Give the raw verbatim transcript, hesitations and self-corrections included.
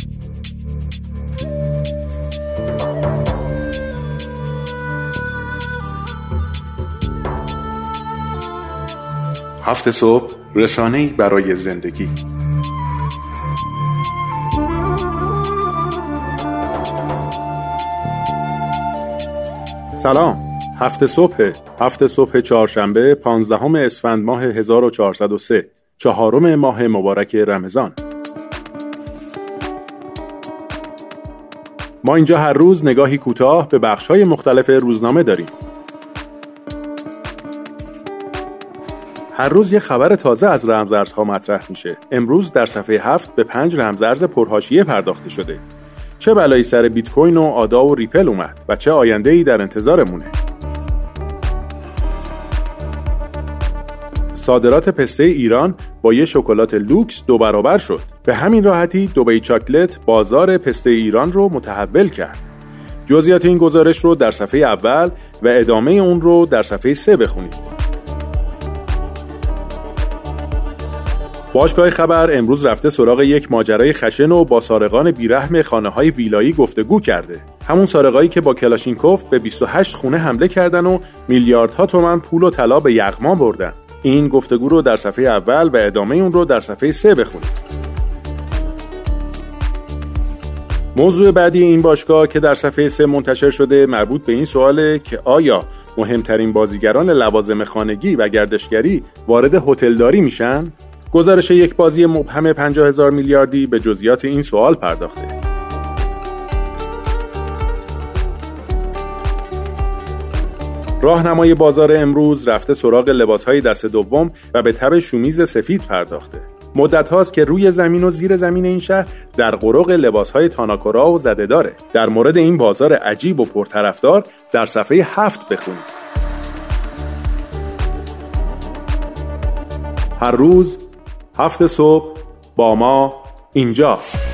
هفت صبح، رسانه‌ای برای زندگی. سلام، هفت صبح، هفت صبح چهارشنبه پانزدهم اسفند ماه هزار و چهارصد و سه، چهارم ماه مبارک رمضان. ما اینجا هر روز نگاهی کوتاه به بخش‌های مختلف روزنامه داریم. هر روز یک خبر تازه از رمزارزها مطرح میشه. امروز در صفحه هفت به پنج رمزارز پرحاشیه پرداخته شده. چه بلایی سر بیت کوین و آدا و ریپل اومد و چه آینده‌ای در انتظارمونه. صادرات پسته ایران با یه شکلات لوکس دو برابر شد. به همین راحتی دبی چاکلت بازار پسته ایران رو متحول کرد. جزئیات این گزارش رو در صفحه اول و ادامه اون رو در صفحه سه بخونید. باشگاه خبر امروز رفته سراغ یک ماجرای خشن و با سارقان بیرحم خانه‌های ویلایی گفتگو کرده. همون سارقایی که با کلاشینکوف به بیست و هشت خونه حمله کردن و میلیاردها تومان پول و طلا به یغما بردن. این گفتگو رو در صفحه اول و ادامه اون رو در صفحه سه بخونید. موضوع بعدی این باشگاه که در صفحه سه منتشر شده مربوط به این سواله که آیا مهمترین بازیگران لوازم خانگی و گردشگری وارد هتلداری میشن؟ گزارش یک بازی مبهم پنجاه هزار میلیاردی به جزئیات این سوال پرداخته. راهنمای بازار امروز رفته سراغ لباس‌های دست دوم و به تب شومیز سفید پرداخته. مدت هاست که روی زمین و زیر زمین این شهر در قرق لباس‌های تاناکورا و زده داره. در مورد این بازار عجیب و پرطرفدار در صفحه هفت بخونید. هر روز هفت صبح با ما اینجا.